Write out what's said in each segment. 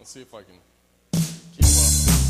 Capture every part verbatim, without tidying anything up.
Let's see if I can keep up.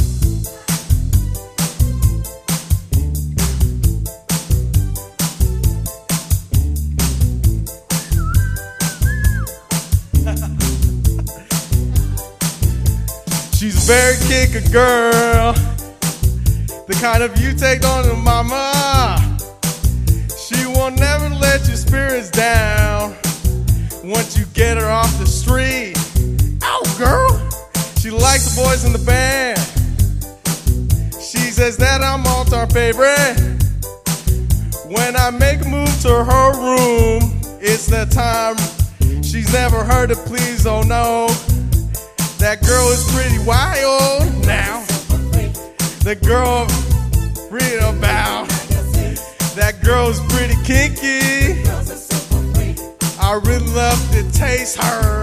She's a very kicker girl, the kind of you take on to mama. She will never let your spirits down once you get her off the street. Oh, girl, she likes the boys in the band. She says that I'm all-time favorite. When I make a move to her room, it's that time she's never heard it, please, oh no. That girl is pretty wild now. The girl I'm reading about, that girl's pretty kinky. I really love to taste her.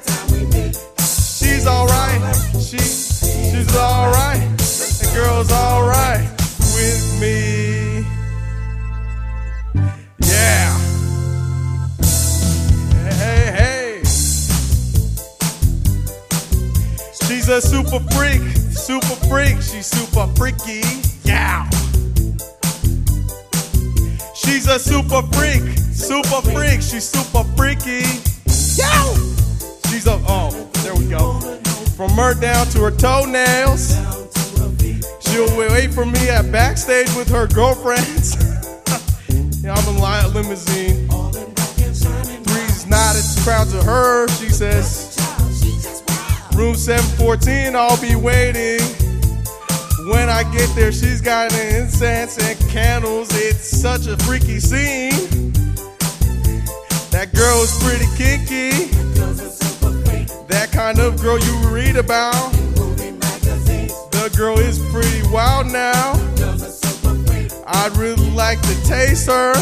She's alright, she, she's alright. The girl's alright with me. Yeah. Hey, hey. She's a super freak, super freak. She's super freaky. Yeah. She's a super freak, super freak. She's super freaky. Yeah. She's a, oh, there we go. From her down to her toenails. She'll wait for me at backstage with her girlfriends. Yeah, I'm in a limousine. Three's not a crowd to her. She says, room seven fourteen, I'll be waiting. When I get there, she's got incense and candles. It's such a freaky scene. That girl is pretty kinky. That kind of girl you read about. The girl is pretty wild now. I'd really like to taste her.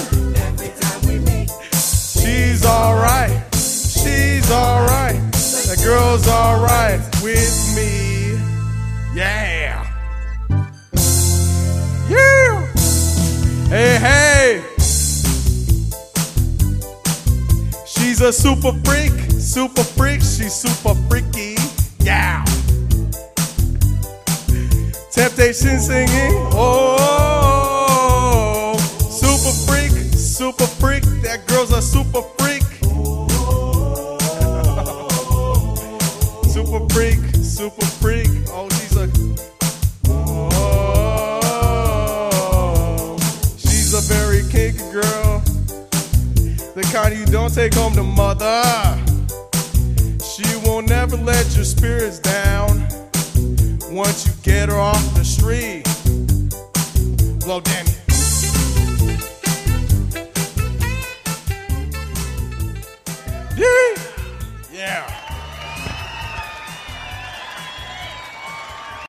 She's alright. She's alright. That girl's alright with me. Yeah. Yeah. Hey, hey. She's a super freak, super freak. She's super freaky. Yeah. Temptation singing. Oh, super freak, super freak. That girl's a super freak. Super freak, super freak. Oh, she's a. Oh, she's a very kinky girl. The kind you don't take home to mother. She will never let your spirits down once you get her off the street. Well, damn.